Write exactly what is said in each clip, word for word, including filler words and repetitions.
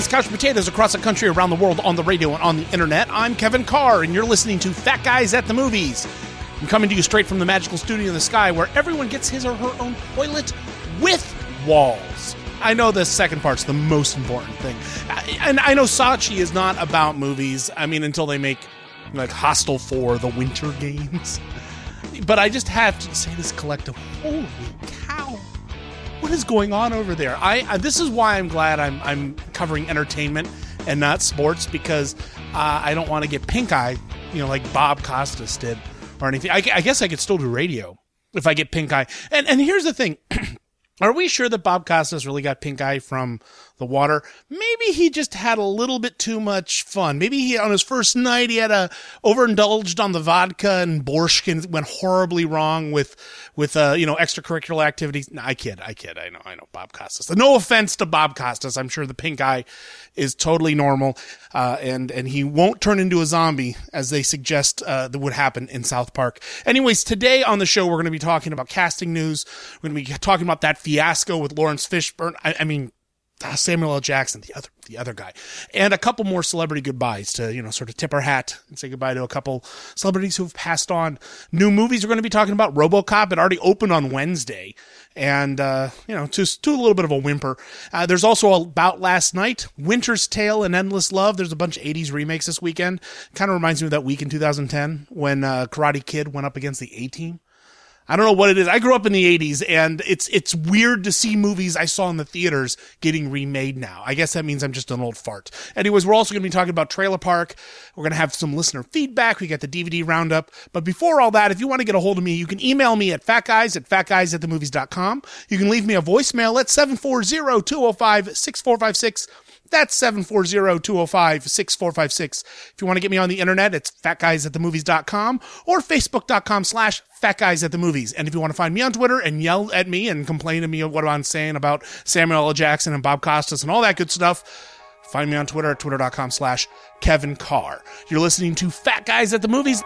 couch potatoes across the country, around the world, on the radio, and on the internet. I'm Kevin Carr, and you're listening to Fat Guys at the Movies. I'm coming to you straight from the magical studio in the sky where everyone gets his or her own toilet with walls. I know the second part's the most important thing. And I know Saatchi is not about movies. I mean, until they make, like, Hostel four, the Winter Games. But I just have to say this collective, holy cow. What is going on over there? I, I this is why I'm glad I'm I'm covering entertainment and not sports, because uh, I don't want to get pink eye, you know, like Bob Costas did or anything. I, I guess I could still do radio if I get pink eye. And and here's the thing. Are we sure that Bob Costas really got pink eye from the water? Maybe he just had a little bit too much fun. Maybe he, on his first night, he had a overindulged on the vodka and borscht and went horribly wrong with, with, uh, you know, extracurricular activities. No, I kid, I kid. I know, I know Bob Costas. No offense to Bob Costas. I'm sure the pink eye is totally normal. Uh, and, and he won't turn into a zombie as they suggest, uh, that would happen in South Park. Anyways, today on the show, we're going to be talking about casting news. We're going to be talking about that fiasco with Lawrence Fishburne. I, I mean, Samuel L. Jackson, the other, the other guy, and a couple more celebrity goodbyes to, you know, sort of tip our hat and say goodbye to a couple celebrities who have passed on. New movies we're going to be talking about. RoboCop. It already opened on Wednesday, and uh, you know, to to a little bit of a whimper. Uh, there's also About Last Night, Winter's Tale, and Endless Love. There's a bunch of eighties remakes this weekend. Kind of reminds me of that week in two thousand ten when uh, Karate Kid went up against the A-Team. I don't know what it is. I grew up in the eighties, and it's it's weird to see movies I saw in the theaters getting remade now. I guess that means I'm just an old fart. Anyways, we're also going to be talking about Trailer Park. We're going to have some listener feedback. We got the D V D roundup. But before all that, if you want to get a hold of me, you can email me at fatguys at fatguys at the movies dot com. You can leave me a voicemail at seven four zero, two oh five, six four five six. That's seven four zero, two oh five, six four five six. If you want to get me on the internet, it's fatguys at the movies dot com or facebook.com slash fatguys at the movies. And if you want to find me on Twitter and yell at me and complain to me of what I'm saying about Samuel L. Jackson and Bob Costas and all that good stuff, find me on Twitter at twitter.com slash Kevin Carr. You're listening to Fat Guys at the Movies.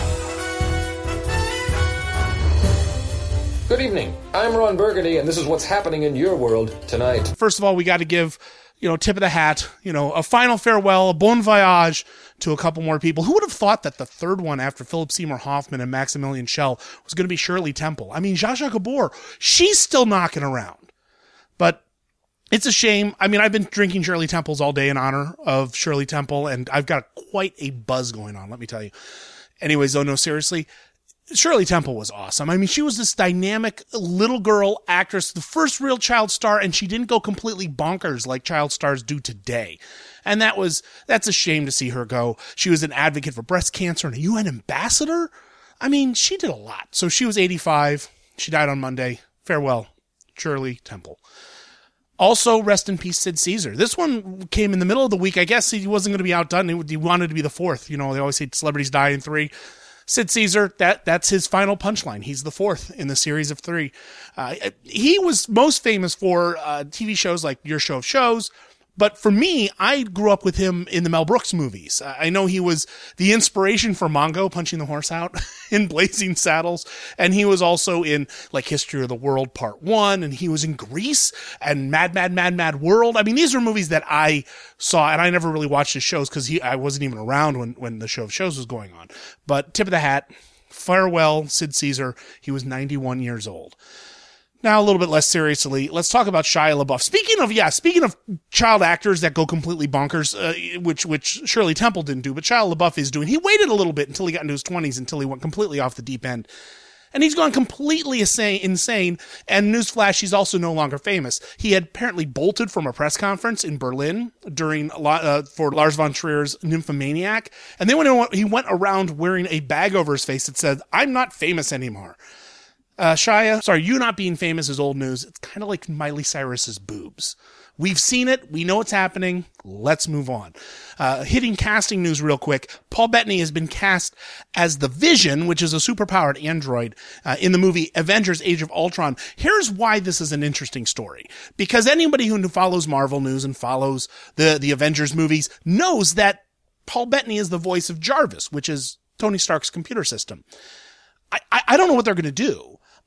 Good evening. I'm Ron Burgundy, and this is what's happening in your world tonight. First of all, we got to give, you know, tip of the hat, you know, a final farewell, a bon voyage to a couple more people. Who would have thought that the third one after Philip Seymour Hoffman and Maximilian Schell was going to be Shirley Temple? I mean, Zsa Zsa Gabor, she's still knocking around. But it's a shame. I mean, I've been drinking Shirley Temples all day in honor of Shirley Temple, and I've got quite a buzz going on, let me tell you. Anyways, though, no, seriously, Shirley Temple was awesome. I mean, she was this dynamic little girl actress, the first real child star, and she didn't go completely bonkers like child stars do today. And that was, that's a shame to see her go. She was an advocate for breast cancer and a U N ambassador. I mean, she did a lot. So she was eighty-five. She died on Monday. Farewell, Shirley Temple. Also, rest in peace, Sid Caesar. This one came in the middle of the week. I guess he wasn't going to be outdone. He wanted to be the fourth. You know, they always say celebrities die in three. Sid Caesar, that that's his final punchline. He's the fourth in the series of three. Uh, he was most famous for uh, T V shows like Your Show of Shows. But for me, I grew up with him in the Mel Brooks movies. I know he was the inspiration for Mongo punching the horse out in Blazing Saddles. And he was also in like History of the World Part One. And he was in Grease and Mad, Mad, Mad, Mad World. I mean, these are movies that I saw, and I never really watched his shows because he I wasn't even around when, when the Show of Shows was going on. But tip of the hat, farewell, Sid Caesar. He was ninety-one years old. Now, a little bit less seriously, let's talk about Shia LaBeouf. Speaking of, yeah, speaking of child actors that go completely bonkers, uh, which which Shirley Temple didn't do, but Shia LaBeouf is doing. He waited a little bit until he got into his twenties, until he went completely off the deep end. And he's gone completely insane, and newsflash, he's also no longer famous. He had apparently bolted from a press conference in Berlin during uh, for Lars von Trier's Nymphomaniac, and then when he went around wearing a bag over his face that said, "I'm not famous anymore." Uh, Shia, sorry, you not being famous is old news. It's kind of like Miley Cyrus's boobs. We've seen it. We know it's happening. Let's move on. Uh, hitting casting news real quick. Paul Bettany has been cast as the Vision, which is a superpowered android, uh, in the movie Avengers Age of Ultron. Here's why this is an interesting story. Because anybody who follows Marvel news and follows the, the Avengers movies knows that Paul Bettany is the voice of Jarvis, which is Tony Stark's computer system. I, I, I don't know what they're going to do.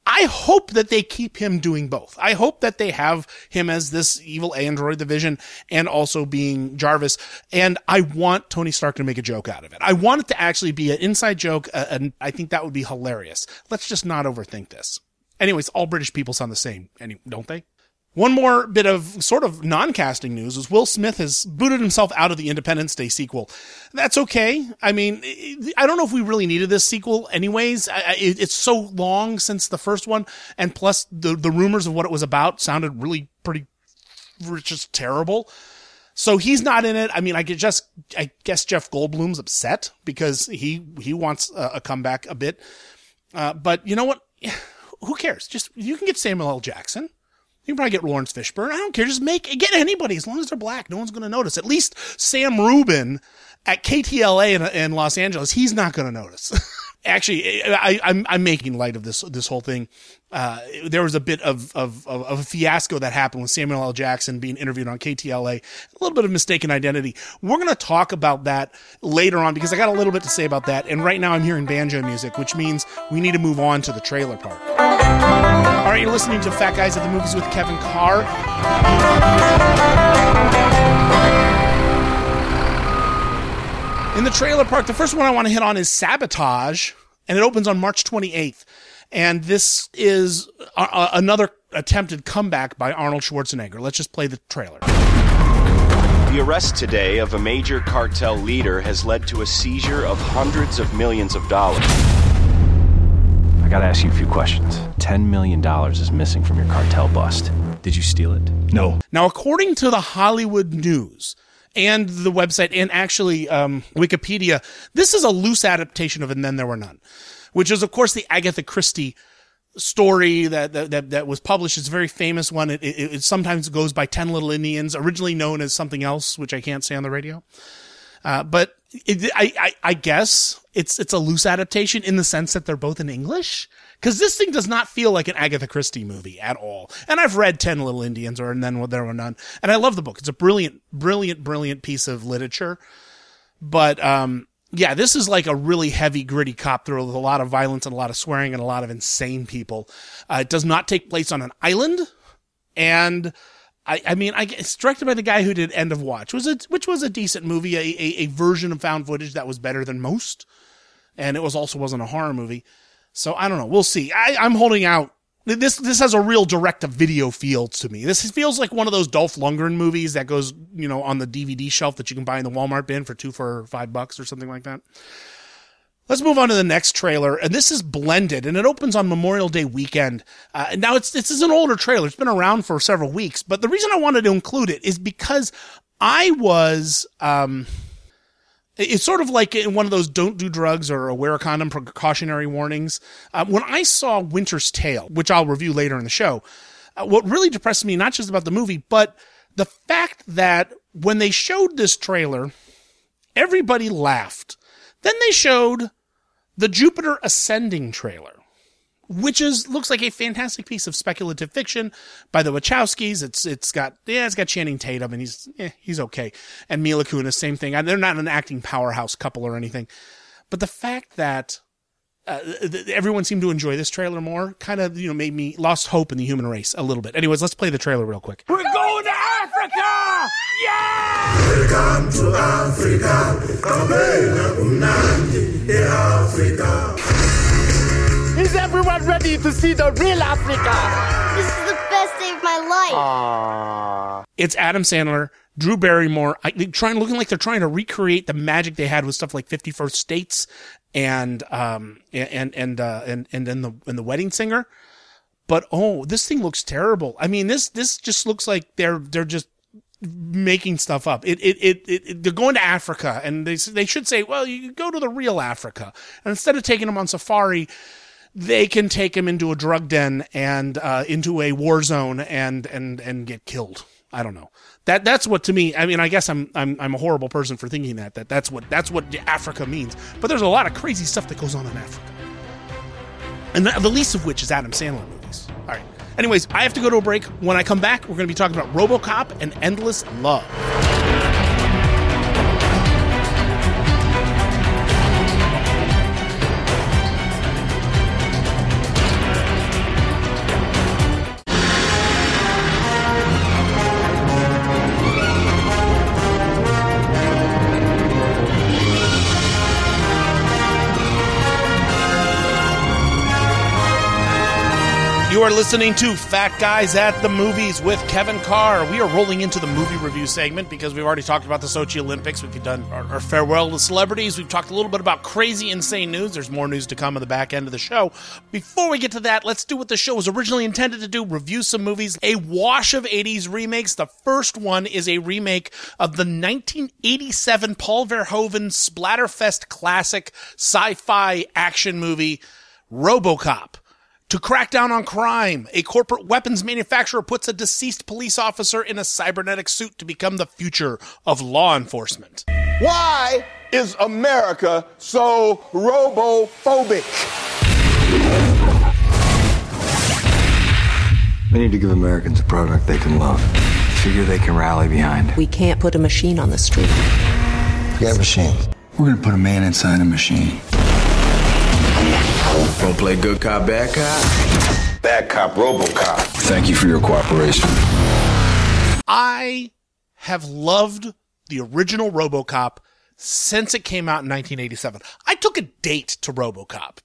I hope that they keep him doing both. I hope that they have him as this evil android, the Vision, and also being Jarvis. And I want Tony Stark to make a joke out of it. I want it to actually be an inside joke, uh, and I think that would be hilarious. Let's just not overthink this. Anyways, all British people sound the same, don't they? One more bit of sort of non-casting news is Will Smith has booted himself out of the Independence Day sequel. That's okay. I mean, I don't know if we really needed this sequel anyways. It's so long since the first one, and plus the, the rumors of what it was about sounded really pretty, just terrible. So he's not in it. I mean, I could just, I guess Jeff Goldblum's upset because he, he wants a, a comeback a bit. Uh, but you know what? Who cares? Just, you can get Samuel L. Jackson. You can probably get Lawrence Fishburne. I don't care. Just make, get anybody as long as they're black. No one's going to notice. At least Sam Rubin at K T L A in, in Los Angeles, he's not going to notice. Actually, I, I'm, I'm making light of this, this whole thing. Uh, there was a bit of, of, of, of a fiasco that happened with Samuel L. Jackson being interviewed on K T L A. A little bit of mistaken identity. We're going to talk about that later on because I got a little bit to say about that. And right now I'm hearing banjo music, which means we need to move on to the trailer part. All right, you're listening to Fat Guys at the Movies with Kevin Carr. In the trailer part, the first one I want to hit on is Sabotage, and it opens on March twenty-eighth. And this is a- a- another attempted comeback by Arnold Schwarzenegger. Let's just play the trailer. The arrest today of a major cartel leader has led to a seizure of hundreds of millions of dollars. I gotta ask you a few questions. Ten million dollars is missing from your cartel bust. Did you steal it? No. Now, according to the Hollywood News and the website and actually um, Wikipedia, this is a loose adaptation of And Then There Were None, which is, of course, the Agatha Christie story that that, that, that was published. It's a very famous one. It, it, it sometimes goes by Ten Little Indians, originally known as something else, which I can't say on the radio. Uh, but it, I, I, I guess it's it's a loose adaptation in the sense that they're both in English. Because this thing does not feel like an Agatha Christie movie at all. And I've read Ten Little Indians or And Then There Were None. And I love the book. It's a brilliant, brilliant, brilliant piece of literature. But um, yeah, this is like a really heavy, gritty cop thriller with a lot of violence and a lot of swearing and a lot of insane people. Uh, it does not take place on an island. And I, I mean, I, it's directed by the guy who did End of Watch, was a, which was a decent movie, a, a, a version of found footage that was better than most. And it was also wasn't a horror movie. So I don't know. We'll see. I, I'm holding out. This this has a real direct-to-video feel to me. This feels like one of those Dolph Lundgren movies that goes, you know, on the D V D shelf that you can buy in the Walmart bin for two for five bucks or something like that. Let's move on to the next trailer, and this is Blended, and it opens on Memorial Day weekend. Uh, now, it's this is an older trailer. It's been around for several weeks, but the reason I wanted to include it is because I was... Um, It's sort of like in one of those don't do drugs or wear a condom precautionary warnings. Uh, when I saw Winter's Tale, which I'll review later in the show, uh, what really depressed me, not just about the movie, but the fact that when they showed this trailer, everybody laughed. Then they showed the Jupiter Ascending trailer, which is looks like a fantastic piece of speculative fiction by the Wachowskis. It's it's got yeah, it's got Channing Tatum, and he's eh, he's okay, and Mila Kunis, same thing. And they're not an acting powerhouse couple or anything, but the fact that uh, th- everyone seemed to enjoy this trailer more kind of you know made me lost hope in the human race a little bit. Anyways, let's play the trailer real quick. We're going to Africa! Yeah! Welcome to Africa. Africa. Is everyone ready to see the real Africa? This is the best day of my life. Aww. It's Adam Sandler, Drew Barrymore, I, trying looking like they're trying to recreate the magic they had with stuff like fifty-first States and um and and uh, and and then the and the Wedding Singer. But oh, this thing looks terrible. I mean, this this just looks like they're they're just making stuff up. It it it, it, it they're going to Africa, and they they should say, well, you go to the real Africa, and instead of taking them on safari, they can take him into a drug den and uh, into a war zone and and and get killed. I don't know. That that's what to me. I mean, I guess I'm I'm I'm a horrible person for thinking that that that's what that's what Africa means. But there's a lot of crazy stuff that goes on in Africa, and the, the least of which is Adam Sandler movies. All right. Anyways, I have to go to a break. When I come back, we're going to be talking about RoboCop and Endless Love. You are listening to Fat Guys at the Movies with Kevin Carr. We are rolling into the movie review segment because we've already talked about the Sochi Olympics. We've done our, our farewell to celebrities. We've talked a little bit about crazy, insane news. There's more news to come at the back end of the show. Before we get to that, let's do what the show was originally intended to do, review some movies. A wash of eighties remakes. The first one is a remake of the nineteen eighty-seven Paul Verhoeven splatterfest classic sci-fi action movie, RoboCop. To crack down on crime, a corporate weapons manufacturer puts a deceased police officer in a cybernetic suit to become the future of law enforcement. Why is America so robophobic? We need to give Americans a product they can love. Figure they can rally behind. We can't put a machine on the street. Forget machine. We're gonna put a man inside a machine. Gonna play good cop, bad cop? Bad cop, RoboCop. Thank you for your cooperation. I have loved the original RoboCop since it came out in nineteen eighty-seven. I took a date to RoboCop.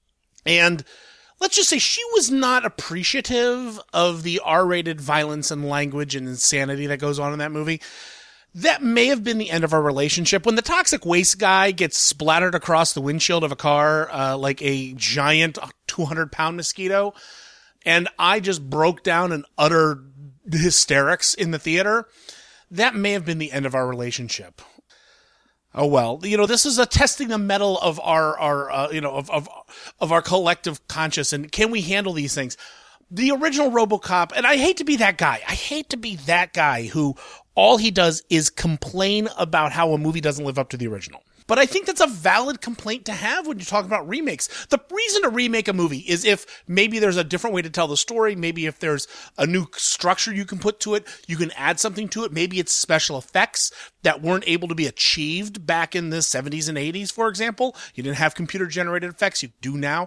And let's just say she was not appreciative of the R-rated violence and language and insanity that goes on in that movie. That may have been the end of our relationship. When the toxic waste guy gets splattered across the windshield of a car uh, like a giant two hundred pound mosquito, and I just broke down in utter hysterics in the theater, that may have been the end of our relationship. Oh well, you know, this is a testing the mettle of our, our uh, you know, of, of of our collective conscience, and can we handle these things? The original RoboCop, and I hate to be that guy. I hate to be that guy who all he does is complain about how a movie doesn't live up to the original. But I think that's a valid complaint to have when you talk about remakes. The reason to remake a movie is if maybe there's a different way to tell the story. Maybe if there's a new structure you can put to it, you can add something to it. Maybe it's special effects that weren't able to be achieved back in the seventies and eighties, for example. You didn't have computer-generated effects. You do now.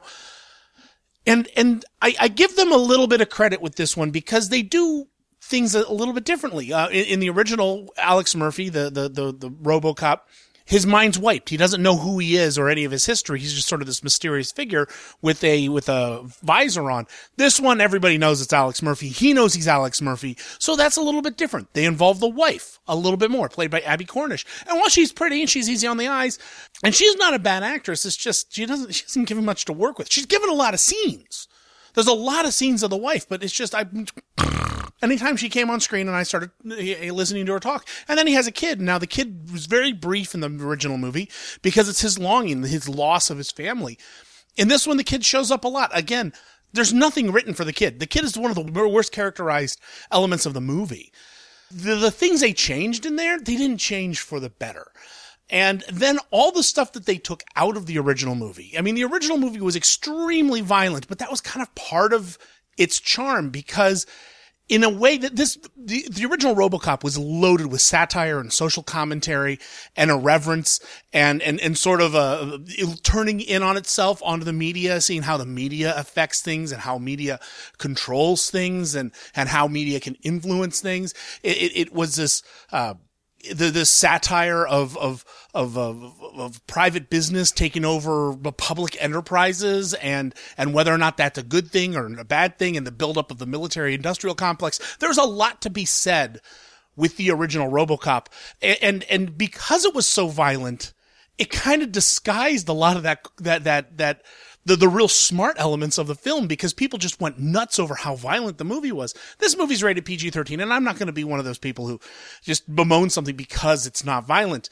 And and I, I give them a little bit of credit with this one because they do things a, a little bit differently. Uh, in, in the original, Alex Murphy, the, the, the, the RoboCop, his mind's wiped. He doesn't know who he is or any of his history. He's just sort of this mysterious figure with a with a visor on. This one, everybody knows it's Alex Murphy. He knows he's Alex Murphy. So that's a little bit different. They involve the wife a little bit more, played by Abby Cornish. And while she's pretty and she's easy on the eyes, and she's not a bad actress, it's just she doesn't she doesn't give him much to work with. She's given a lot of scenes. There's a lot of scenes of the wife, but it's just I. Anytime she came on screen and I started listening to her talk. And then he has a kid. Now, the kid was very brief in the original movie because it's his longing, his loss of his family. In this one, the kid shows up a lot. Again, there's nothing written for the kid. The kid is one of the worst characterized elements of the movie. The, the things they changed in there, they didn't change for the better. And then all the stuff that they took out of the original movie. I mean, the original movie was extremely violent, but that was kind of part of its charm because in a way that this, the, the original RoboCop was loaded with satire and social commentary and irreverence and, and, and sort of, uh, turning in on itself onto the media, seeing how the media affects things and how media controls things and, and how media can influence things. It, it, it was this, uh, The, this satire of, of, of, of, of private business taking over public enterprises and, and whether or not that's a good thing or a bad thing and the buildup of the military industrial complex. There's a lot to be said with the original RoboCop. And, and, and because it was so violent, it kind of disguised a lot of that, that, that, that, The, the real smart elements of the film because people just went nuts over how violent the movie was. This movie's rated P G thirteen, and I'm not going to be one of those people who just bemoan something because it's not violent.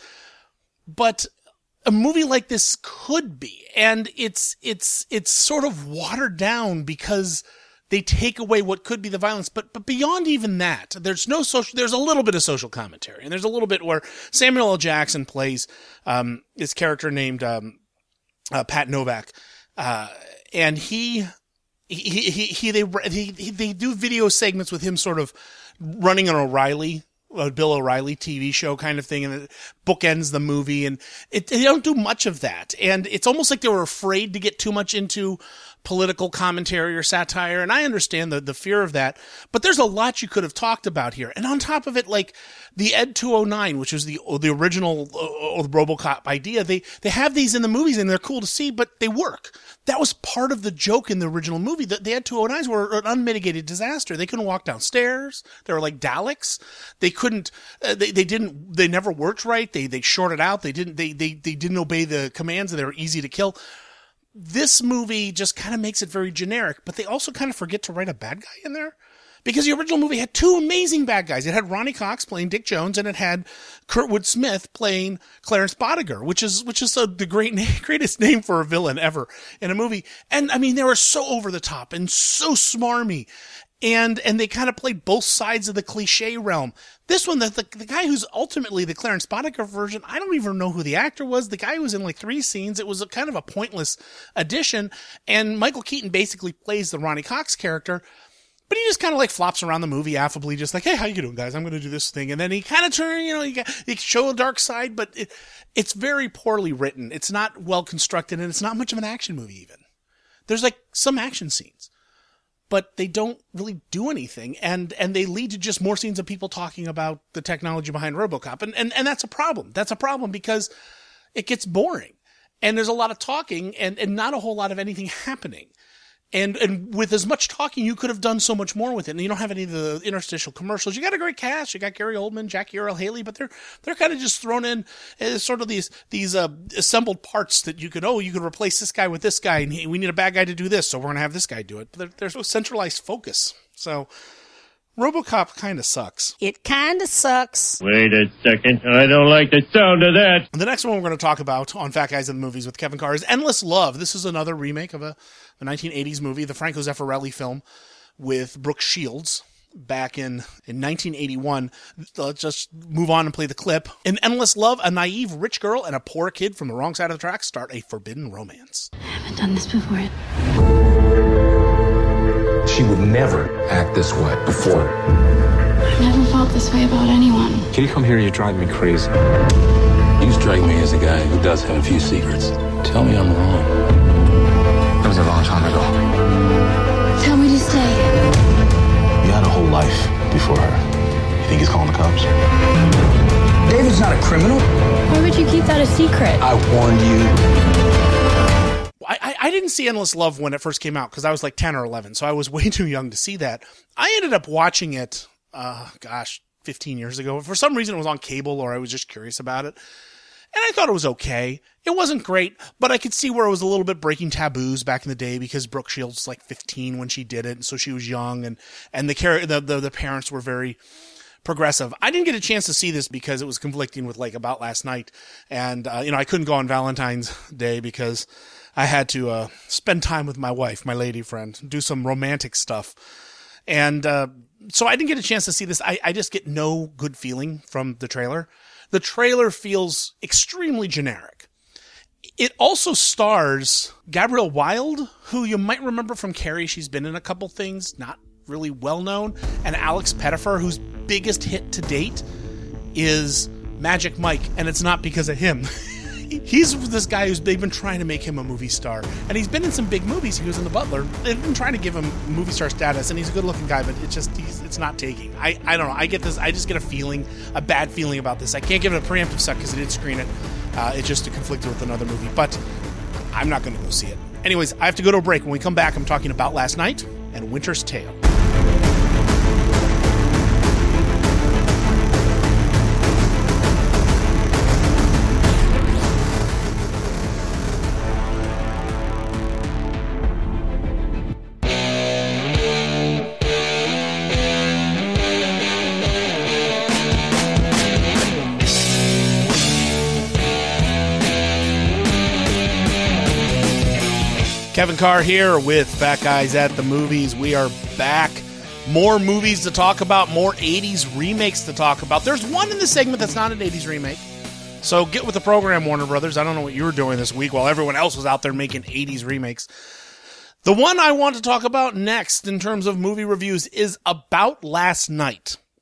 But a movie like this could be, and it's, it's, it's sort of watered down because they take away what could be the violence. But, but beyond even that, there's no social, there's a little bit of social commentary, and there's a little bit where Samuel L. Jackson plays, um, this character named, um, uh, Pat Novak. Uh, and he, he, he, he, they, he, they do video segments with him sort of running an O'Reilly, a Bill O'Reilly T V show kind of thing. And bookends the movie, and it, they don't do much of that. And it's almost like they were afraid to get too much into political commentary or satire, and I understand the, the fear of that, but there's a lot you could have talked about here. And on top of it, like the Ed two oh nine, which was the the original uh, RoboCop idea, they, they have these in the movies, and they're cool to see, but they work. That was part of the joke in the original movie. The, the Ed two oh nines were an unmitigated disaster. They couldn't walk downstairs. They were like Daleks. They couldn't, uh, they, they didn't, they never worked right. They, they shorted out. They didn't, they, they, they didn't obey the commands, and they were easy to kill. This movie just kind of makes it very generic, but they also kind of forget to write a bad guy in there. Because the original movie had two amazing bad guys. It had Ronnie Cox playing Dick Jones, and it had Kurtwood Smith playing Clarence Bodiger, which is which is a, the great name, greatest name for a villain ever in a movie. And I mean, they were so over the top and so smarmy, and and they kind of played both sides of the cliche realm. This one, the, the the guy who's ultimately the Clarence Bodiger version, I don't even know who the actor was. The guy was in like three scenes. It was a kind of a pointless addition, and Michael Keaton basically plays the Ronnie Cox character. But he just kind of like flops around the movie affably, just like, hey, how you doing, guys? I'm going to do this thing. And then he kind of turn, you know, he, he show a dark side, but it, it's very poorly written. It's not well constructed, and it's not much of an action movie even. There's like some action scenes, but they don't really do anything. And, and they lead to just more scenes of people talking about the technology behind RoboCop. And, and, and that's a problem. That's a problem because it gets boring, and there's a lot of talking and, and not a whole lot of anything happening. And and with as much talking, you could have done so much more with it. And you don't have any of the interstitial commercials. You got a great cast. You got Gary Oldman, Jackie Earle Haley, but they're they're kind of just thrown in as sort of these these uh, assembled parts that you could, oh, you could replace this guy with this guy, and he, we need a bad guy to do this, so we're going to have this guy do it. But there, there's no centralized focus. So RoboCop kind of sucks. It kind of sucks. Wait a second. I don't like the sound of that. The next one we're going to talk about on Fat Guys in the Movies with Kevin Carr is Endless Love. This is another remake of a, a nineteen eighties movie, the Franco Zeffirelli film with Brooke Shields back in, in nineteen eighty-one. Let's just move on and play the clip. In Endless Love, a naive rich girl and a poor kid from the wrong side of the tracks start a forbidden romance. I haven't done this before. She would never act this way before. I've never felt this way about anyone. Can you come here? You drive me crazy. You strike me as a guy who does have a few secrets. Tell me I'm wrong. That was a long time ago. Tell me to stay. You had a whole life before her. You think he's calling the cops? David's not a criminal. Why would you keep that a secret? I warned you. I, I didn't see Endless Love when it first came out because I was like ten or eleven, so I was way too young to see that. I ended up watching it, uh, gosh, fifteen years ago. For some reason, it was on cable, or I was just curious about it. And I thought it was okay. It wasn't great, but I could see where it was a little bit breaking taboos back in the day because Brooke Shields was like fifteen when she did it, and so she was young, and, and the, the, the, the parents were very progressive. I didn't get a chance to see this because it was conflicting with like About Last Night, and uh, you know, I couldn't go on Valentine's Day because I had to uh, spend time with my wife, my lady friend, do some romantic stuff. And uh, so I didn't get a chance to see this. I, I just get no good feeling from the trailer. The trailer feels extremely generic. It also stars Gabrielle Wilde, who you might remember from Carrie. She's been in a couple things, not really well known. And Alex Pettyfer, whose biggest hit to date is Magic Mike. And it's not because of him. He's this guy who's they've been trying to make him a movie star, and he's been in some big movies. He was in The Butler. They've been trying to give him movie star status, and he's a good-looking guy, but it's just he's, it's not taking. I, I don't know. I get this. I just get a feeling, a bad feeling about this. I can't give it a preemptive suck because I did screen it. Uh, it's just conflicted with another movie, but I'm not going to go see it. Anyways, I have to go to a break. When we come back, I'm talking about Last Night and Winter's Tale. Kevin Carr here with Fat Guys at the Movies. We are back. More movies to talk about, more eighties remakes to talk about. There's one in this segment that's not an eighties remake. So get with the program, Warner Brothers. I don't know what you were doing this week while everyone else was out there making eighties remakes. The one I want to talk about next in terms of movie reviews is About Last Night.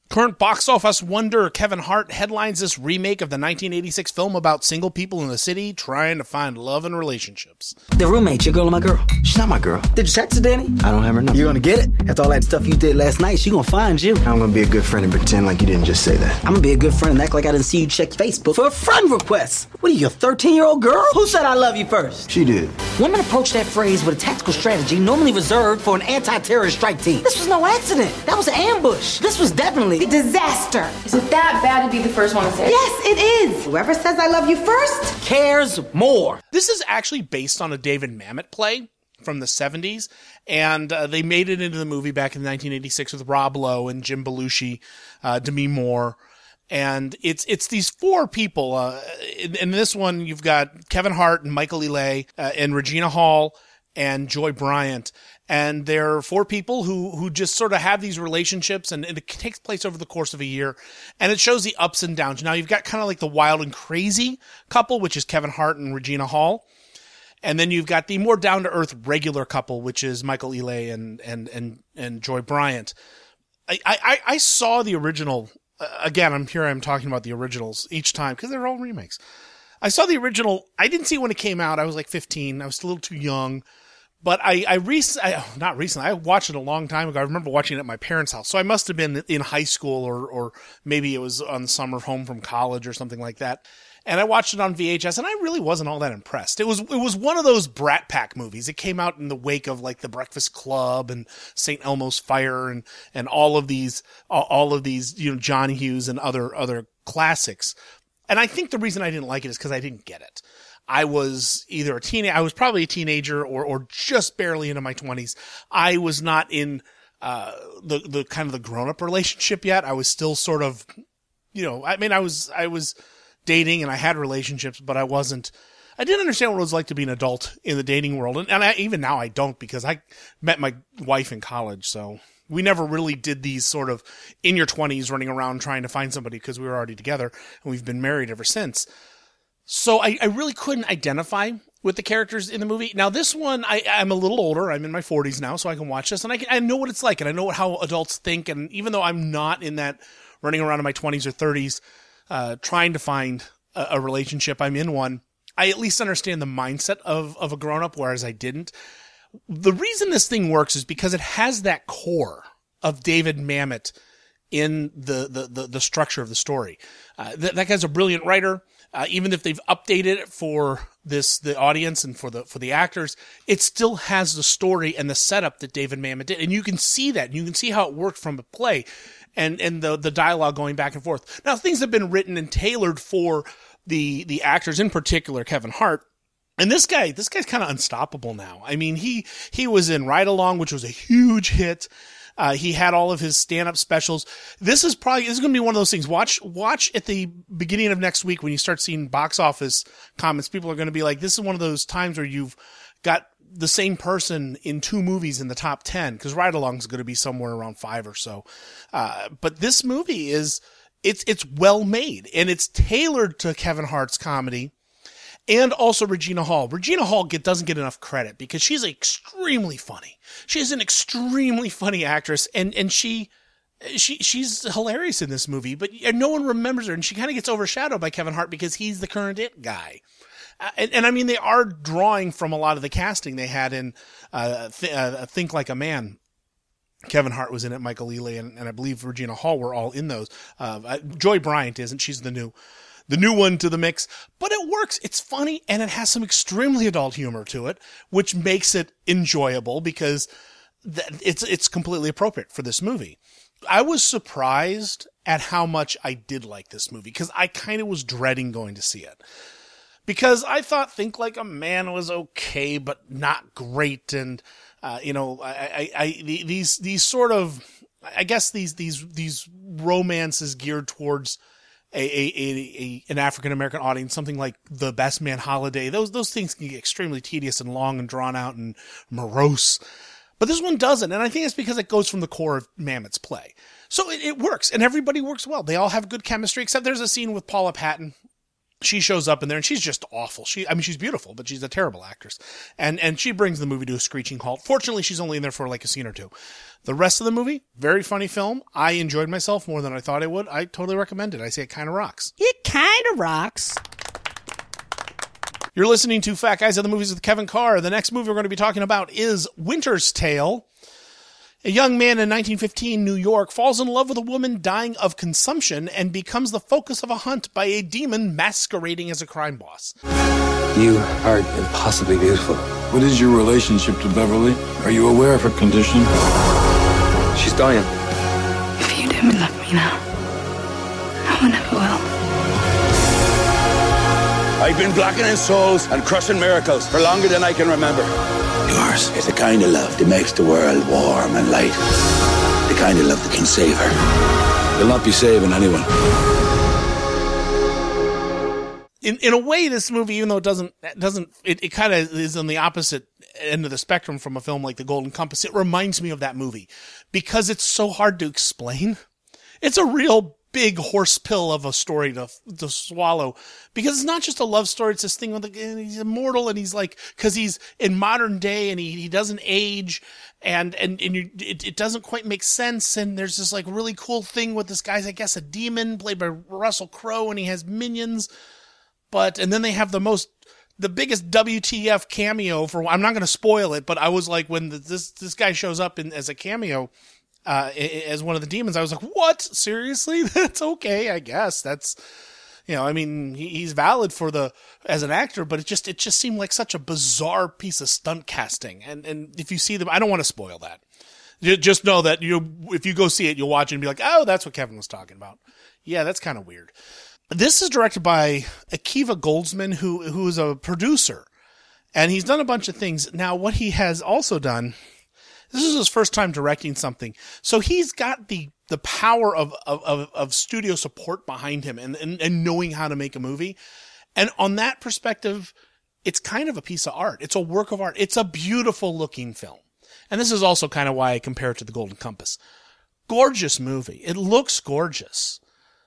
Current box office wonder Kevin Hart headlines this remake of the nineteen eighty-six film about single people in the city trying to find love and relationships. The roommate, your girl or my girl? She's not my girl. Did you text her, Danny? I don't have her number. You're gonna get it? After all that stuff you did last night, she gonna find you. I'm gonna be a good friend and pretend like you didn't just say that. I'm gonna be a good friend and act like I didn't see you check Facebook for a friend request. What are you, a thirteen-year-old girl? Who said I love you first? She did. Women approach that phrase with a tactical strategy normally reserved for an anti-terrorist strike team. This was no accident. That was an ambush. This was definitely a disaster. Is it that bad to be the first one to say it? Yes, it is. Whoever says I love you first cares more. This is actually based on a David Mamet play from the seventies, and uh, they made it into the movie back in nineteen eighty-six with Rob Lowe and Jim Belushi, uh, Demi Moore. And it's it's these four people. Uh, in, in this one, you've got Kevin Hart and Michael Ealy uh, and Regina Hall and Joy Bryant. And they're four people who who just sort of have these relationships, and, and it takes place over the course of a year. And it shows the ups and downs. Now, you've got kind of like the wild and crazy couple, which is Kevin Hart and Regina Hall. And then you've got the more down-to-earth regular couple, which is Michael Ealy and and and, and Joy Bryant. I, I, I saw the original. Uh, again, I'm here I'm talking about the originals each time because they're all remakes. I saw the original. I didn't see it when it came out. I was like fifteen. I was a little too young. But I, I, rec- I, not recently, I watched it a long time ago. I remember watching it at my parents' house. So I must have been in high school or, or maybe it was on the summer home from college or something like that. And I watched it on V H S and I really wasn't all that impressed. It was, it was one of those Brat Pack movies. It came out in the wake of like The Breakfast Club and Saint Elmo's Fire and, and all of these, all of these, you know, John Hughes and other, other classics. And I think the reason I didn't like it is because I didn't get it. I was either a teenager, I was probably a teenager or, or just barely into my twenties. I was not in, uh, the, the kind of the grown up relationship yet. I was still sort of, you know, I mean, I was, I was dating and I had relationships, but I wasn't, I didn't understand what it was like to be an adult in the dating world. And, and I, even now I don't, because I met my wife in college. So we never really did these sort of in your twenties running around trying to find somebody because we were already together and we've been married ever since. So I, I really couldn't identify with the characters in the movie. Now, this one, I, I'm a little older. I'm in my forties now, so I can watch this. And I, can, I know what it's like, and I know how adults think. And even though I'm not in that running around in my twenties or thirties uh, trying to find a, a relationship, I'm in one, I at least understand the mindset of, of a grown-up, whereas I didn't. The reason this thing works is because it has that core of David Mamet in the, the, the, the structure of the story. Uh, that, that guy's a brilliant writer. Uh, even if they've updated it for this, the audience and for the, for the actors, it still has the story and the setup that David Mamet did. And you can see that, and you can see how it worked from a play and, and the, the dialogue going back and forth. Now, things have been written and tailored for the, the actors, in particular, Kevin Hart. And this guy, this guy's kind of unstoppable now. I mean, he, he was in Ride Along, which was a huge hit. Uh, he had all of his stand-up specials. This is probably, this is going to be one of those things. Watch, watch at the beginning of next week when you start seeing box office comments. People are going to be like, this is one of those times where you've got the same person in two movies in the top ten, because Ride Along is going to be somewhere around five or so. Uh, but this movie is, it's, it's well made, and it's tailored to Kevin Hart's comedy. And also Regina Hall. Regina Hall get, doesn't get enough credit because she's extremely funny. She is an extremely funny actress, and, and she, she, she's hilarious in this movie, but no one remembers her, and she kind of gets overshadowed by Kevin Hart because he's the current it guy. Uh, and, and I mean, they are drawing from a lot of the casting they had in, uh, th- uh Think Like a Man. Kevin Hart was in it, Michael Ealy, and, and I believe Regina Hall were all in those. Uh, Joy Bryant isn't, she's the new, the new one to the mix, but it works. It's funny, and it has some extremely adult humor to it, which makes it enjoyable because th- it's it's completely appropriate for this movie. I was surprised at how much I did like this movie because I kind of was dreading going to see it. Because I thought Think Like a Man was okay, but not great, and uh, you know, I, I, I these these sort of, I guess these these these romances geared towards A, a, a, a an African American audience, something like The Best Man Holiday. Those those things can get extremely tedious and long and drawn out and morose. But this one doesn't, and I think it's because it goes from the core of Mamet's play. So it, it works, and everybody works well. They all have good chemistry, except there's a scene with Paula Patton she shows up in there and she's just awful. She, I mean, she's beautiful, but she's a terrible actress. And, and she brings the movie to a screeching halt. Fortunately, she's only in there for like a scene or two. The rest of the movie, very funny film. I enjoyed myself more than I thought I would. I totally recommend it. I say it kind of rocks. It kind of rocks. You're listening to Fat Guys at the Movies with Kevin Carr. The next movie we're going to be talking about is Winter's Tale. A young man in nineteen fifteen New York falls in love with a woman dying of consumption and becomes the focus of a hunt by a demon masquerading as a crime boss. You are impossibly beautiful. What is your relationship to Beverly? Are you aware of her condition? She's dying. If you didn't love me now, no one ever will. I've been blackening souls and crushing miracles for longer than I can remember. Yours is the kind of love that makes the world warm and light. The kind of love that can save her. You'll not be saving anyone. In in a way, this movie, even though it doesn't, doesn't it, it kind of is on the opposite end of the spectrum from a film like The Golden Compass, it reminds me of that movie because it's so hard to explain. It's a real big horse pill of a story to to swallow because it's not just a love story. It's this thing with the, he's immortal and he's like, cause he's in modern day and he, he doesn't age and, and, and you, it, it doesn't quite make sense. And there's this like really cool thing with this guy's, I guess, a demon played by Russell Crowe and he has minions, but, and then they have the most, the biggest W T F cameo for, I'm not going to spoil it, but I was like, when the, this, this guy shows up in as a cameo, Uh, as one of the demons, I was like, what? Seriously? That's okay, I guess. That's, you know, I mean, he, he's valid for the, as an actor, but it just, it just seemed like such a bizarre piece of stunt casting. And, and if you see them, I don't want to spoil that. You just know that you, if you go see it, you'll watch it and be like, oh, that's what Kevin was talking about. Yeah, that's kind of weird. This is directed by Akiva Goldsman, who, who is a producer, and he's done a bunch of things. Now, what he has also done, this is his first time directing something. So he's got the, the power of, of, of studio support behind him and, and, and knowing how to make a movie. And on that perspective, it's kind of a piece of art. It's a work of art. It's a beautiful looking film. And this is also kind of why I compare it to The Golden Compass. Gorgeous movie. It looks gorgeous.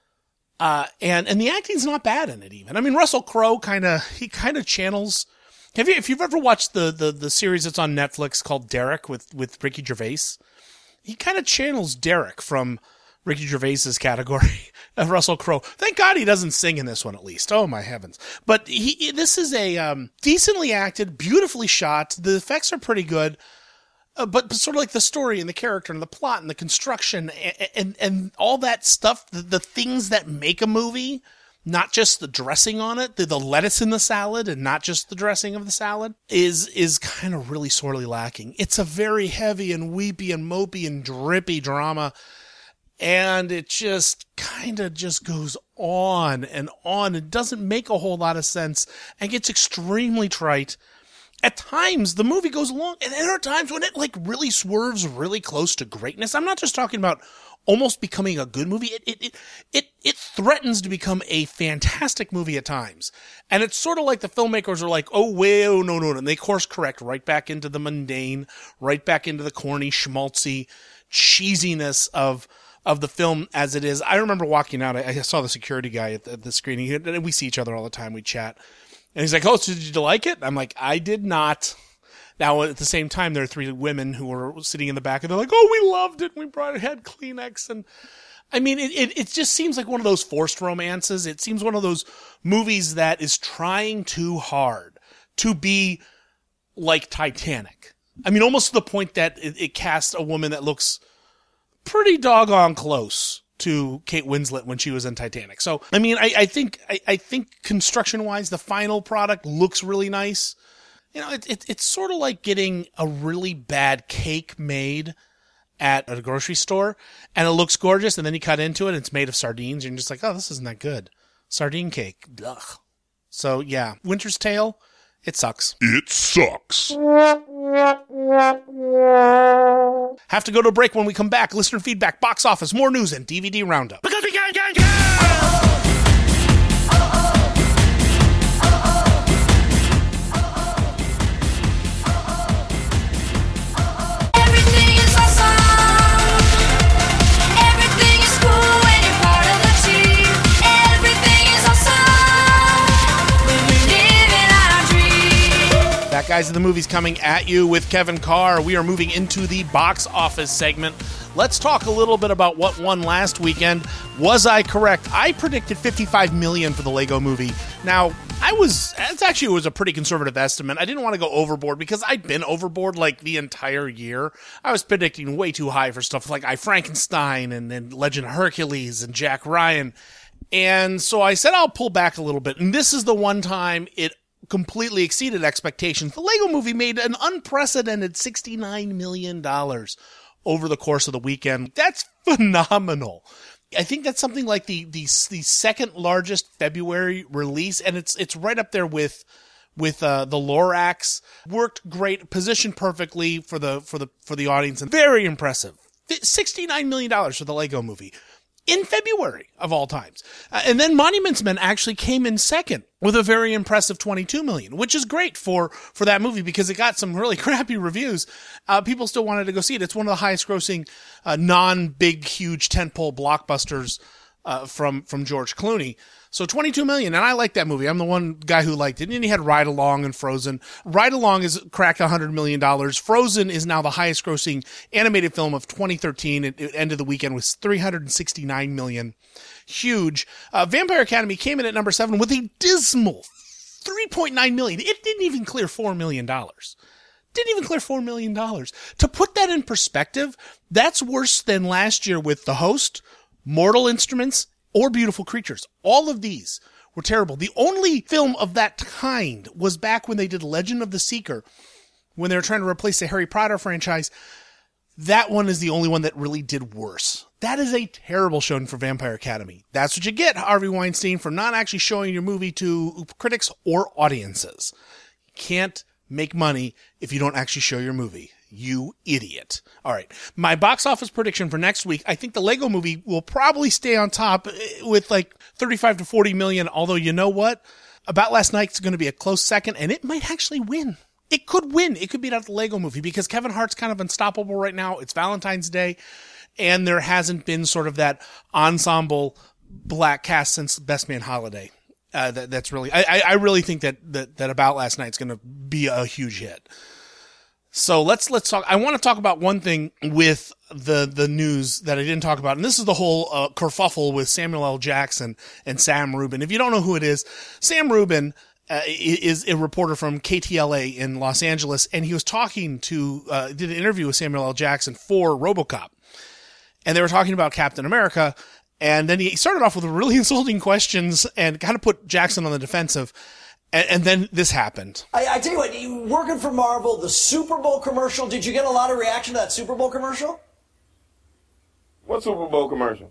Uh, and, and the acting's not bad in it even. I mean, Russell Crowe kind of, he kind of channels. Have you, if you've ever watched the, the, the series that's on Netflix called Derek with, with Ricky Gervais, he kind of channels Derek from Ricky Gervais's category of Russell Crowe. Thank God he doesn't sing in this one at least. Oh my heavens. But he, this is a, um, decently acted, beautifully shot. The effects are pretty good. Uh, but, but sort of like the story and the character and the plot and the construction and, and, and all that stuff, the, the things that make a movie, not just the dressing on it, the, the lettuce in the salad and not just the dressing of the salad, is is kind of really sorely lacking. It's a very heavy and weepy and mopey and drippy drama, and it just kind of just goes on and on. It doesn't make a whole lot of sense and gets extremely trite. At times, the movie goes along, and there are times when it like really swerves really close to greatness. I'm not just talking about almost becoming a good movie. It, it, it, it, it threatens to become a fantastic movie at times. And it's sort of like the filmmakers are like, oh, well, no, no, no. And they course correct right back into the mundane, right back into the corny, schmaltzy cheesiness of, of the film as it is. I remember walking out, I, I saw the security guy at the, at the screening, and we see each other all the time. We chat. And he's like, oh, so did you like it? I'm like, I did not. Now, at the same time, there are three women who were sitting in the back, and they're like, oh, we loved it. We brought had Kleenex. And I mean, it, it, it just seems like one of those forced romances. It seems one of those movies that is trying too hard to be like Titanic. I mean, almost to the point that it, it casts a woman that looks pretty doggone close to Kate Winslet when she was in Titanic. So, I mean, I, I think, I, I think construction-wise, the final product looks really nice. You know, it, it, it's sort of like getting a really bad cake made at a grocery store, and it looks gorgeous, and then you cut into it, and it's made of sardines, and you're just like, oh, this isn't that good. Sardine cake. Ugh. So, yeah. Winter's Tale, it sucks. It sucks. Have to go to a break. When we come back. Listener feedback, box office, more news, and D V D roundup. Because we can, can, can! Everything is cool when you're part of the team. Everything is awesome. Guys of the Movies coming at you with Kevin Carr. We are moving into the box office segment. Let's talk a little bit about what won last weekend. Was I correct? I predicted fifty-five million dollars for the Lego Movie. Now, I was, it's actually it was a pretty conservative estimate. I didn't want to go overboard because I'd been overboard like the entire year. I was predicting way too high for stuff like I Frankenstein and, and Legend of Hercules and Jack Ryan. And so I said I'll pull back a little bit. And this is the one time it completely exceeded expectations. The Lego Movie made an unprecedented sixty-nine million dollars over the course of the weekend. That's phenomenal. I think that's something like the the, the second largest February release, and it's it's right up there with with uh, the Lorax. Worked great, positioned perfectly for the for the for the audience, and very impressive. sixty-nine million dollars for the Lego Movie in February of all times. Uh, and then Monuments Men actually came in second with a very impressive twenty-two million dollars, which is great for, for that movie because it got some really crappy reviews. Uh, people still wanted to go see it. It's one of the highest grossing, uh, non-big, huge tentpole blockbusters, uh, from, from George Clooney. So twenty-two million dollars, and I like that movie. I'm the one guy who liked it. And he had Ride Along and Frozen. Ride Along has cracked one hundred million dollars. Frozen is now the highest grossing animated film of twenty thirteen. It, it ended the weekend with three hundred sixty-nine million dollars. Huge. Uh, Vampire Academy came in at number seven with a dismal three point nine million dollars. It didn't even clear four million dollars. Didn't even clear four million dollars. To put that in perspective, that's worse than last year with The Host, Mortal Instruments, or Beautiful Creatures. All of these were terrible. The only film of that kind was back when they did Legend of the Seeker, when they were trying to replace the Harry Potter franchise. That one is the only one that really did worse. That is a terrible showing for Vampire Academy. That's what you get, Harvey Weinstein, for not actually showing your movie to critics or audiences. You can't make money if you don't actually show your movie. You idiot. All right. My box office prediction for next week, I think the Lego Movie will probably stay on top with like thirty-five to forty million. Although, you know what? About Last Night's going to be a close second, and it might actually win. It could win. It could beat out the Lego Movie because Kevin Hart's kind of unstoppable right now. It's Valentine's Day, and there hasn't been sort of that ensemble black cast since Best Man Holiday. Uh, that, that's really, I, I really think that, that, that About Last Night's going to be a huge hit. So let's, let's talk. I want to talk about one thing with the, the news that I didn't talk about. And this is the whole, uh, kerfuffle with Samuel L. Jackson and Sam Rubin. If you don't know who it is, Sam Rubin, uh, is a reporter from K T L A in Los Angeles. And he was talking to, uh, did an interview with Samuel L. Jackson for RoboCop. And they were talking about Captain America. And then he started off with really insulting questions and kind of put Jackson on the defensive. And, and then this happened. I, I tell you what, you working for Marvel, the Super Bowl commercial, did you get a lot of reaction to that Super Bowl commercial? What Super Bowl commercial?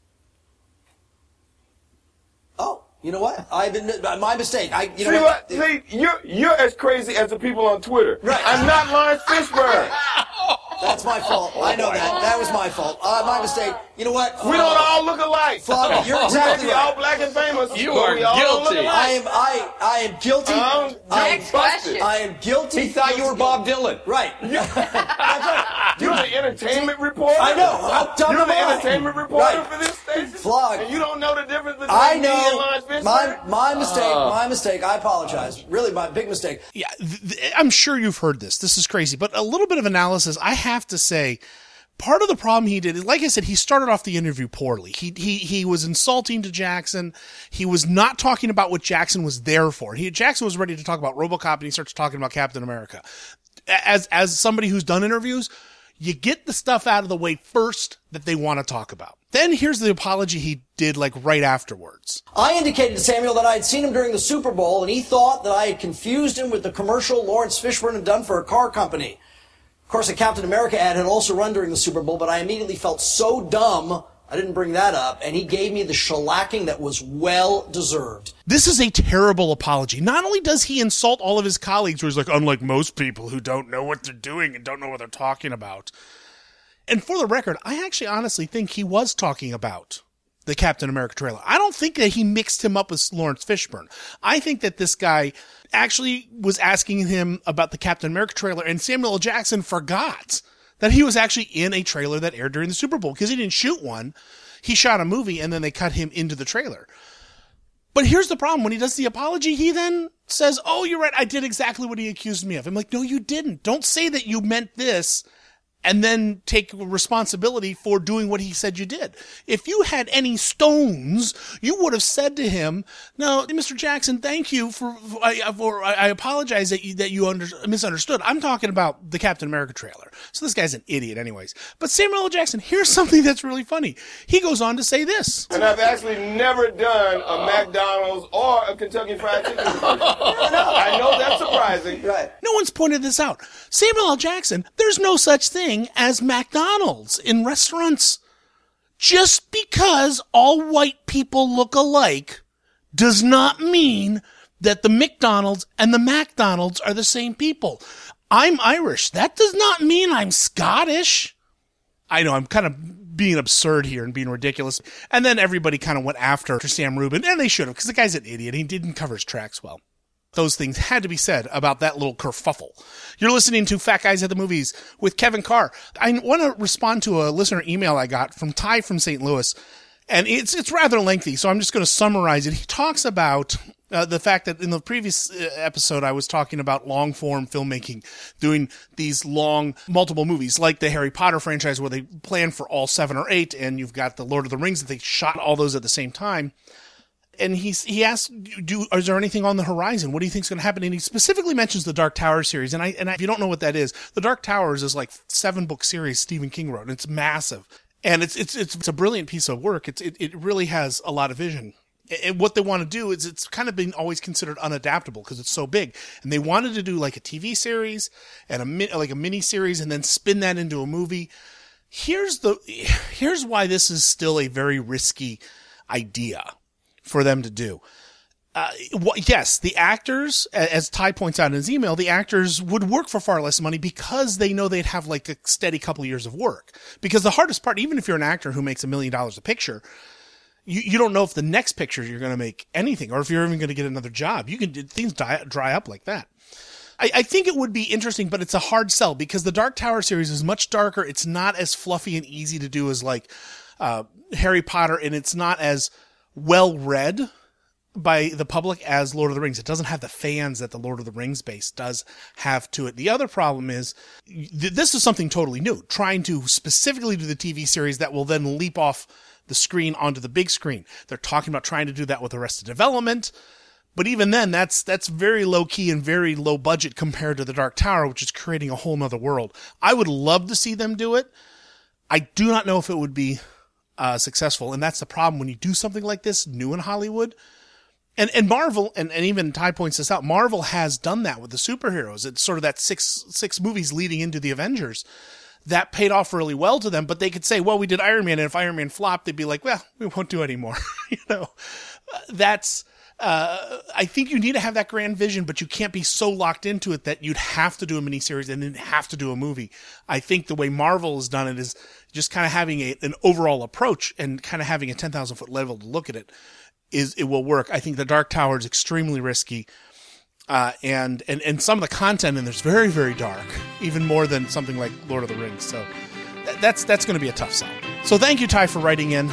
Oh, you know what? I've been, my mistake. I, you know See what? what? See, you're, you're as crazy as the people on Twitter. Right. I'm not Lawrence Fishburne. That's my fault. I know that. That was my fault. Uh, my mistake. You know what? We don't all look alike. Flogger, you're exactly we right. all black and famous. You but are we all guilty. Look alike. I am. I. I am guilty. Um, I am next question. I am guilty. He thought you were Bob Dylan. Right. That's right. You're the entertainment reporter. I know. How dumb You're am the I? entertainment reporter Right. for this station. Flog. And you don't know the difference between I me and know. Lawrence Fishburne. My my mistake. Uh. My mistake. I apologize. Really, my big mistake. Yeah, th- th- I'm sure you've heard this. This is crazy, but a little bit of analysis. I have to say, part of the problem he did, like I said, he started off the interview poorly. He he he was insulting to Jackson. He was not talking about what Jackson was there for. He Jackson was ready to talk about RoboCop, and he starts talking about Captain America. As as somebody who's done interviews, you get the stuff out of the way first that they want to talk about. Then here's the apology he did like right afterwards. I indicated to Samuel that I had seen him during the Super Bowl, and he thought that I had confused him with the commercial Lawrence Fishburne had done for a car company. Of course, a Captain America ad had also run during the Super Bowl, but I immediately felt so dumb, I didn't bring that up, and he gave me the shellacking that was well-deserved. This is a terrible apology. Not only does he insult all of his colleagues, where he's like, unlike most people who don't know what they're doing and don't know what they're talking about. And for the record, I actually honestly think he was talking about the Captain America trailer. I don't think that he mixed him up with Lawrence Fishburne. I think that this guy actually was asking him about the Captain America trailer, and Samuel L. Jackson forgot that he was actually in a trailer that aired during the Super Bowl, because he didn't shoot one. He shot a movie, and then they cut him into the trailer. But here's the problem. When he does the apology, he then says, oh, you're right, I did exactly what he accused me of. I'm like, no, you didn't. Don't say that you meant this and then take responsibility for doing what he said you did. If you had any stones, you would have said to him, no, Mister Jackson, thank you for, for, I, for I apologize that you, that you under, misunderstood. I'm talking about the Captain America trailer. So this guy's an idiot anyways. But Samuel L. Jackson, here's something that's really funny. He goes on to say this. And I've actually never done a McDonald's or a Kentucky Fried Chicken. I know that's surprising. Right. No one's pointed this out. Samuel L. Jackson, there's no such thing as McDonald's in restaurants. Just because all white people look alike does not mean that the McDonald's and the McDonald's are the same people. I'm Irish. That does not mean I'm Scottish. I know I'm kind of being absurd here and being ridiculous. And then everybody kind of went after Sam Rubin, and they should have, because the guy's an idiot. He didn't cover his tracks well. Those things had to be said about that little kerfuffle. You're listening to Fat Guys at the Movies with Kevin Carr. I want to respond to a listener email I got from Ty from Saint Louis, and it's it's rather lengthy, so I'm just going to summarize it. He talks about uh, the fact that in the previous episode I was talking about long-form filmmaking, doing these long, multiple movies, like the Harry Potter franchise where they plan for all seven or eight, and you've got the Lord of the Rings that they shot all those at the same time. And he's, he asked, do, is there anything on the horizon? What do you think is going to happen? And he specifically mentions the Dark Tower series. And I, and I, if you don't know what that is, the Dark Towers is like seven book series Stephen King wrote. And it's massive. And it's, it's, it's, it's a brilliant piece of work. It's, it, it really has a lot of vision. And what they want to do is it's kind of been always considered unadaptable because it's so big. And they wanted to do like a T V series and a, like a mini series and then spin that into a movie. Here's the, here's why this is still a very risky idea for them to do. Uh, well, yes, the actors, as Ty points out in his email, the actors would work for far less money because they know they'd have like a steady couple of years of work. Because the hardest part, even if you're an actor who makes a million dollars a picture, you, you don't know if the next picture you're going to make anything or if you're even going to get another job. You can, things die, dry up like that. I, I think it would be interesting, but it's a hard sell because the Dark Tower series is much darker. It's not as fluffy and easy to do as like, uh, Harry Potter, and it's not as well read by the public as Lord of the Rings. It doesn't have the fans that the Lord of the Rings base does have to it. The other problem is th- this is something totally new, trying to specifically do the T V series that will then leap off the screen onto the big screen. They're talking about trying to do that with Arrested Development. But even then, that's, that's very low key and very low budget compared to the Dark Tower, which is creating a whole nother world. I would love to see them do it. I do not know if it would be Uh, successful. And that's the problem when you do something like this new in Hollywood. And, and Marvel, and, and even Ty points this out, Marvel has done that with the superheroes. It's sort of that six, six movies leading into the Avengers that paid off really well to them. But they could say, well, we did Iron Man, and if Iron Man flopped, they'd be like, well, we won't do it anymore. you know, that's, uh, I think you need to have that grand vision, but you can't be so locked into it that you'd have to do a miniseries and then have to do a movie. I think the way Marvel has done it is just kind of having a, an overall approach and kind of having a ten thousand foot level to look at it is, it will work. I think the Dark Tower is extremely risky. Uh, and, and, and some of the content in there's very, very dark, even more than something like Lord of the Rings. So th- that's, that's going to be a tough sell. So thank you, Ty, for writing in.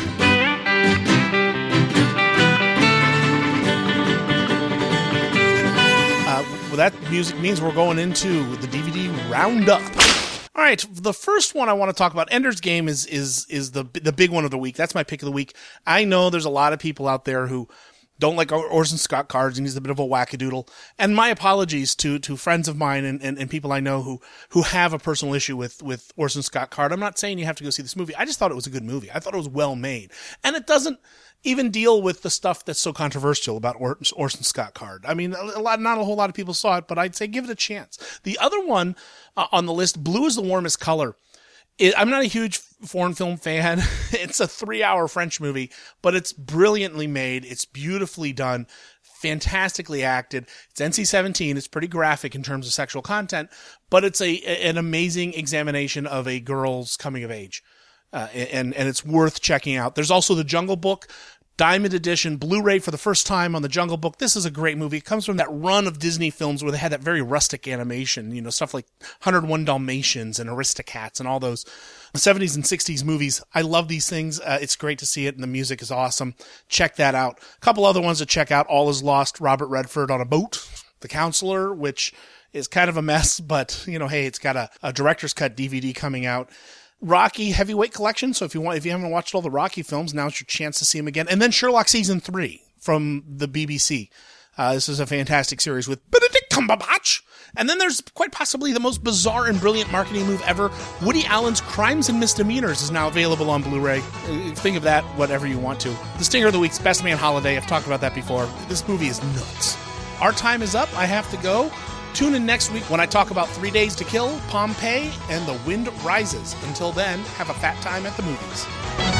Well, that music means we're going into the D V D roundup. All right, the first one I want to talk about, Ender's Game, is is is the the big one of the week. That's my pick of the week. I know there's a lot of people out there who don't like Orson Scott Cards, and he's a bit of a wackadoodle. And my apologies to to friends of mine and, and, and people I know who who have a personal issue with, with Orson Scott Card. I'm not saying you have to go see this movie. I just thought it was a good movie. I thought it was well made. And it doesn't even deal with the stuff that's so controversial about Orson Scott Card. I mean, a lot, not a whole lot of people saw it, but I'd say give it a chance. The other one uh, on the list, Blue is the Warmest Color. It, I'm not a huge foreign film fan. It's a three-hour French movie, but it's brilliantly made. It's beautifully done, fantastically acted. It's N C seventeen. It's pretty graphic in terms of sexual content, but it's a an amazing examination of a girl's coming of age. Uh, and, and it's worth checking out. There's also The Jungle Book, Diamond Edition, Blu-ray for the first time on The Jungle Book. This is a great movie. It comes from that run of Disney films where they had that very rustic animation, you know, stuff like one oh one Dalmatians and Aristocats and all those seventies and sixties movies. I love these things. Uh, it's great to see it, and the music is awesome. Check that out. A couple other ones to check out. All Is Lost, Robert Redford on a boat. The Counselor, which is kind of a mess, but, you know, hey, it's got a, a director's cut D V D coming out. Rocky Heavyweight Collection. So if you want, if you haven't watched all the Rocky films, now's your chance to see them again. And then Sherlock Season three from the B B C. Uh, this is a fantastic series with Benedict Cumberbatch. And then there's quite possibly the most bizarre and brilliant marketing move ever. Woody Allen's Crimes and Misdemeanors is now available on Blu-ray. Think of that whatever you want to. The Stinger of the Week's Best Man Holiday. I've talked about that before. This movie is nuts. Our time is up. I have to go. Tune in next week when I talk about Three Days to Kill, Pompeii, and The Wind Rises. Until then, have a fat time at the movies.